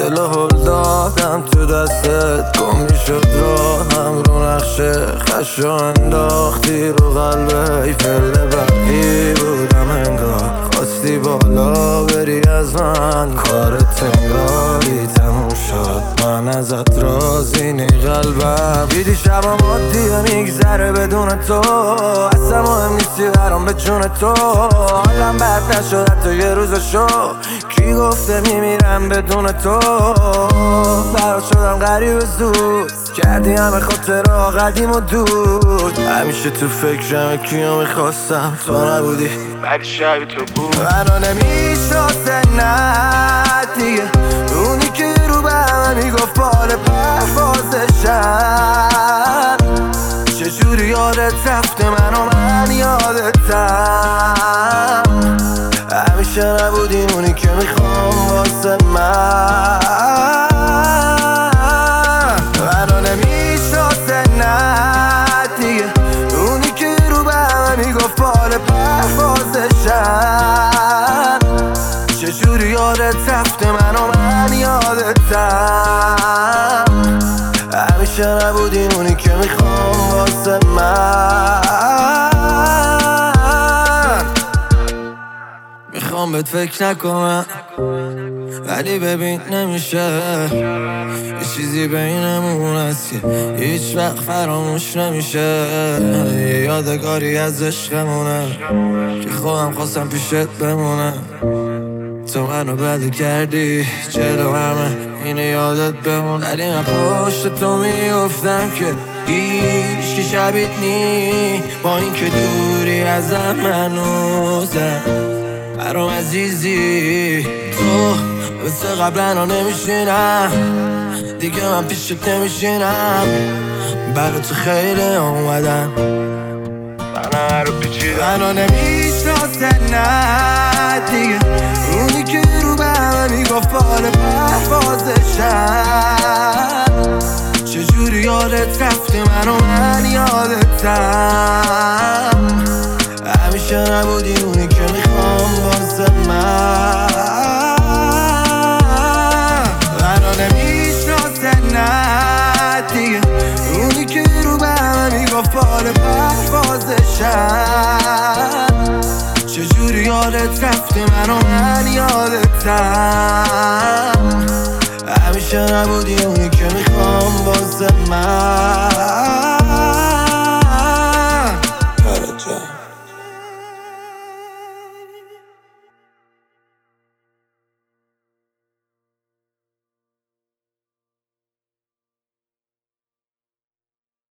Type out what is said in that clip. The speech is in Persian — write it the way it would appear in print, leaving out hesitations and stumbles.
دل هل دادم تو دستت، گم میشد راهم رو نقشه خشو انداختی رو قلبه. ای فل برقی بودم انگار، خواستی بالا بری از من، کارت انگاری تموم شد، من ازت راضی نی قلبم. دیدی شبم عادیه میگذره بدون تو، اصلا مهم نیستی برام به جون تو. حالم بد نشد حتی یه روزشو، کی گفته میمیرم بدون تو. برات شدم غریب زود، کردی همه خاطره قدیم و دود. همیشه تو فکرم کیو میخواستم، تو نبودی ولی شبی تو بود. منو نمیشناسه نه دیگه، اونی که رو به همه میگفت بال پروازشم. چجوری یادت رفته من یادتم، همیشه نبودی اونی که میخوام واسه من. منو نمیشناسه نه دیگه، اونی که رو به همه میگفت بال پروازشم. چجوری یادت رفته من یادتم، همیشه نبودی اونی که میخوام واسه من. میخوام بهت فکر نکنم ولی ببین نمیشه، یه چیزی بینمون هست که هیچ وقت فراموش نمیشه. یه یادگاری از عشقمونه که خودم خواستم پیشت بمونه. تو منو بده کردی جلو همه اینه یادت بمون، ولی من پشت تو میافتم که هیچ که شبیت نی. با این که دوری ازم منوزم برام عزیزی، تو مثل قبلا نمیشینم دیگه، من پیشت نمیشینم. برای تو خیلی اومدم من رو پیچیدم. منو نمیشناسه نه دیگه، اونی که رو به همه میگفت بال پروازشم. چجوری یادت رفته من یادتم، همیشه نبودی اونی که میخوام واسه من. منو نمیشناسه نه دیگه، اونی که رو به همه میگفت بال پروازشم. چجوری یادت رفته من یادتم، همیشه نبودی اونی که میخوام واسه من.